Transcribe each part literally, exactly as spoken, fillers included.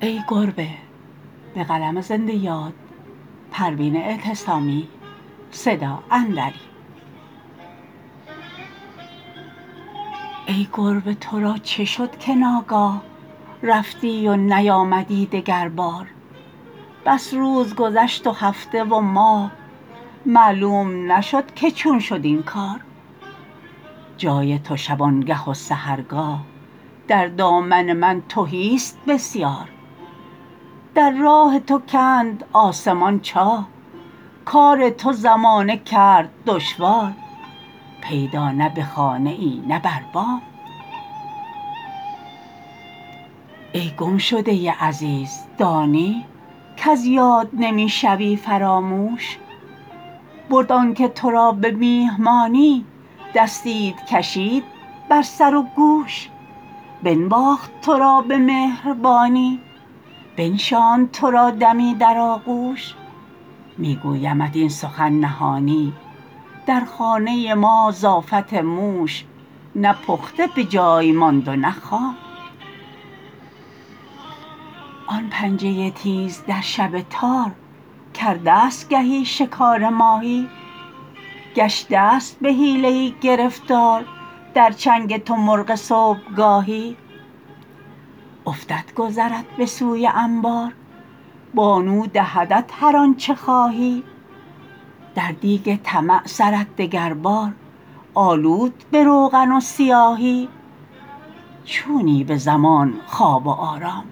ای گربه. به قلم زنده یاد پروین اعتصامی. صدا اندری. ای گربه تو را چه شد که ناگاه رفتی و نیامدی دگر بار؟ بس روز گذشت و هفته و ماه معلوم نشد که چون شد این کار. جای تو شبانگه و سحرگاه در دامن من تهی است بسیار. در راه تو کند آسمان چاه کار تو زمانه کرد دشوار. پیدا نه به خانه ای نه بر بام. ای گمشده عزیز دانی کز یاد نمی شوی فراموش؟ برد آنکه تو را به میهمانی دستیت کشید بر سر و گوش. بنواخت تو را به مهربانی بنشاند تو را دمی در آغوش. می گویمت این سخن نهانی در خانه ما ز آفت موش نه پخته به جای ماند و نه خام. آن پنجه تیز در شب تار کرده است گهی شکار ماهی؟ گشته است به حیله ای گرفتار در چنگ تو مرغ صبحگاهی؟ افتد گذرت به سوی انبار بانو دهدت هر آنچه خواهی؟ در دیگ طمع سرت دگربار آلود به روغن و سیاهی؟ چونی به زمان خواب و آرام؟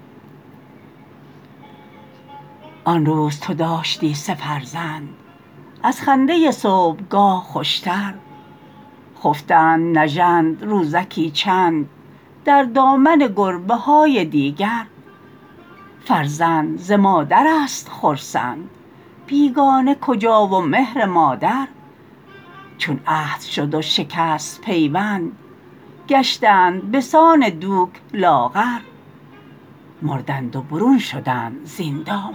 آن روز تو داشتی سه فرزند از خنده صبحگاه خوشتر. خفتند نژند روزکی چند در دامن گربه های دیگر. فرزند ز مادر است خرسند بیگانه کجا و مهر مادر؟ چون عهد شد و شکست پیوند گشتند به سان دوک لاغر. مردند و برون شدند زین دام.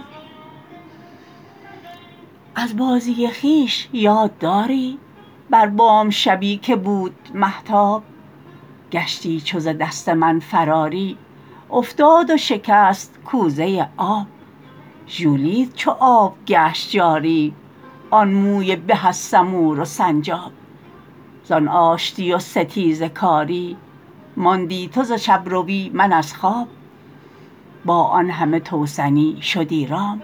از بازی خویش یاد داری بر بام شبی که بود مهتاب؟ گشتی چو ز دست من فراری افتاد و شکست کوزه آب. ژولید چو آب گشت جاری آن موی به از سمور و سنجاب. زان آشتی و ستیزه کاری ماندی تو ز شب روی من از خواب. با آن همه توسنی شدی رام.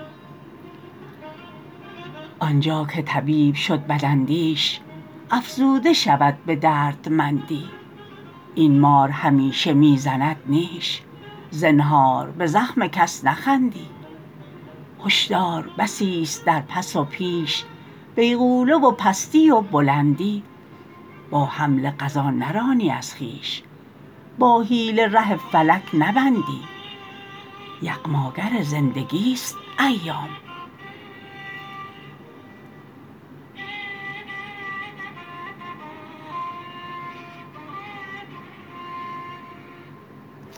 آنجا که طبیب شد بداندیش افزوده شود به دردمندی. این مار همیشه می زند نیش زنهار به زخم کس نخندی. هشدار بسی است در پس و پیش بیغوله و پستی و بلندی. با حمل قضا نرانی از خویش با حیله ره فلک نبندی. یغماگر زندگی است ایام.